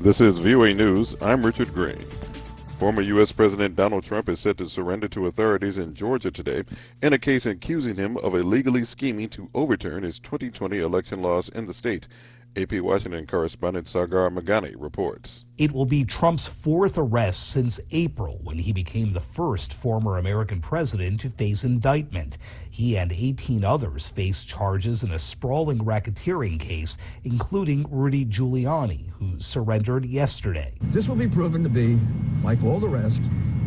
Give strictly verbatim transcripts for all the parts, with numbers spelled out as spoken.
This is V O A News. I'm Richard Green. Former U S. President Donald Trump is set to surrender to authorities in Georgia today in a case accusing him of illegally scheming to overturn his twenty twenty election loss in the state. A P Washington correspondent Sagar Meghani reports. It will be Trump's fourth arrest since April, when he became the first former American president to face indictment. He and eighteen others face charges in a sprawling racketeering case, including Rudy Giuliani, who surrendered yesterday. This will be proven to be, like all the rest,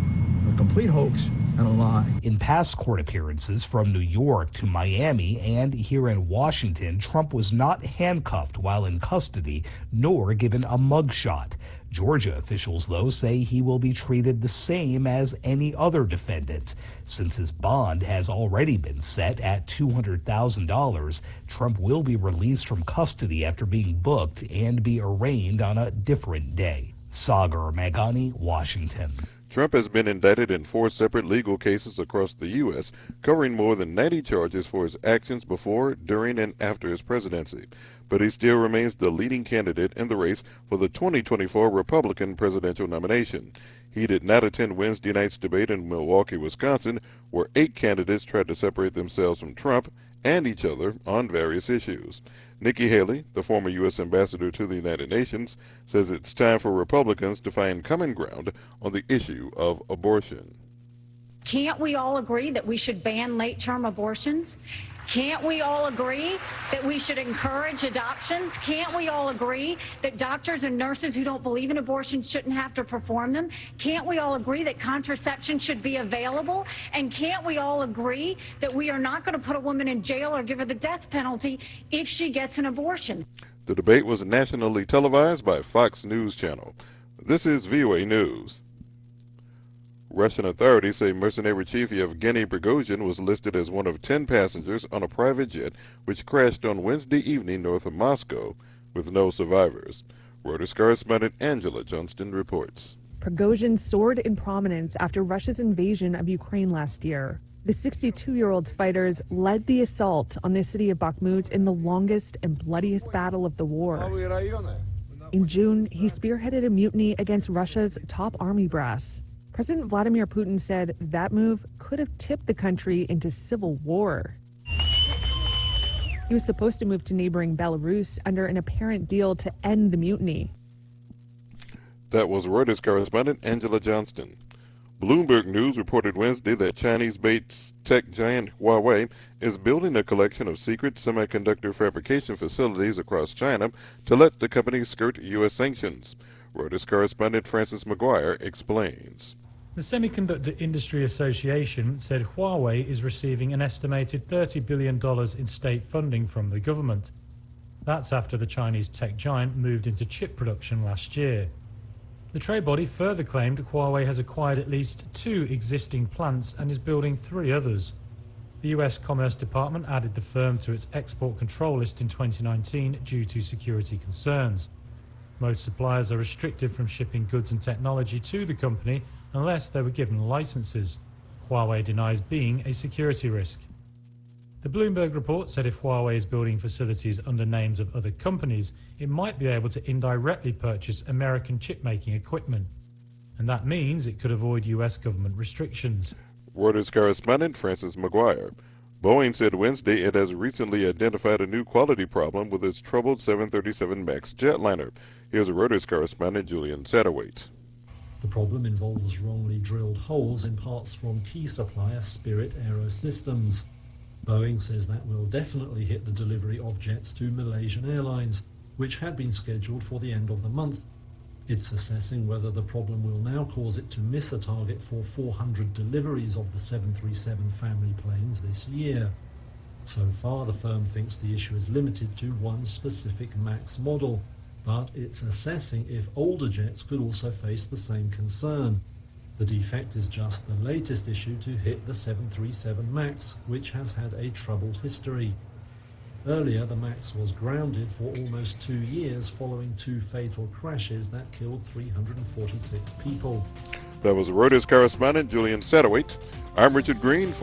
a complete hoax and a lie. In past court appearances from New York to Miami and here in Washington, Trump was not handcuffed while in custody, nor given a mugshot. Georgia officials, though, say he will be treated the same as any other defendant. Since his bond has already been set at two hundred thousand dollars, Trump will be released from custody after being booked and be arraigned on a different day. Sagar Meghani, Washington. Trump has been indicted in four separate legal cases across the U S, covering more than ninety charges for his actions before, during, and after his presidency. But he still remains the leading candidate in the race for the twenty twenty-four Republican presidential nomination. He did not attend Wednesday night's debate in Milwaukee, Wisconsin, where eight candidates tried to separate themselves from Trump and each other on various issues. Nikki Haley, the former U S ambassador to the United Nations, says it's time for Republicans to find common ground on the issue of abortion. Can't we all agree that we should ban late-term abortions? Can't we all agree that we should encourage adoptions? Can't we all agree that doctors and nurses who don't believe in abortion shouldn't have to perform them? Can't we all agree that contraception should be available? And can't we all agree that we are not going to put a woman in jail or give her the death penalty if she gets an abortion? The debate was nationally televised by Fox News Channel. This is V O A News. Russian authorities say mercenary chief Yevgeny Prigozhin was listed as one of ten passengers on a private jet which crashed on Wednesday evening north of Moscow, with no survivors. Reuters correspondent Angela Johnston reports. Prigozhin soared in prominence after Russia's invasion of Ukraine last year. The sixty-two-year-old's fighters led the assault on the city of Bakhmut in the longest and bloodiest battle of the war. In June, he spearheaded a mutiny against Russia's top army brass. President Vladimir Putin said that move could have tipped the country into civil war. He was supposed to move to neighboring Belarus under an apparent deal to end the mutiny. That was Reuters correspondent Angela Johnston. Bloomberg News reported Wednesday that Chinese-based tech giant Huawei is building a collection of secret semiconductor fabrication facilities across China to let the company skirt U S sanctions. Reuters correspondent Francis McGuire explains. The Semiconductor Industry Association said Huawei is receiving an estimated thirty billion dollars in state funding from the government. That's after the Chinese tech giant moved into chip production last year. The trade body further claimed Huawei has acquired at least two existing plants and is building three others. The U S Commerce Department added the firm to its export control list in twenty nineteen due to security concerns. Most suppliers are restricted from shipping goods and technology to the company unless they were given licenses. Huawei denies being a security risk. The Bloomberg report said if Huawei is building facilities under names of other companies, it might be able to indirectly purchase American chip-making equipment. And that means it could avoid U S government restrictions. Reuters correspondent Francis McGuire. Boeing said Wednesday it has recently identified a new quality problem with its troubled seven thirty-seven MAX jetliner. Here's a Reuters correspondent Julian Satterwhite. The problem involves wrongly drilled holes in parts from key supplier Spirit Aerosystems. Boeing says that will definitely hit the delivery of jets to Malaysian Airlines, which had been scheduled for the end of the month. It's assessing whether the problem will now cause it to miss a target for four hundred deliveries of the seven thirty-seven family planes this year. So far, the firm thinks the issue is limited to one specific MAX model, but it's assessing if older jets could also face the same concern. The defect is just the latest issue to hit the seven thirty-seven MAX, which has had a troubled history. Earlier, the MAX was grounded for almost two years following two fatal crashes that killed three hundred forty-six people. That was Reuters correspondent Julian Satterwhite. I'm Richard Green. For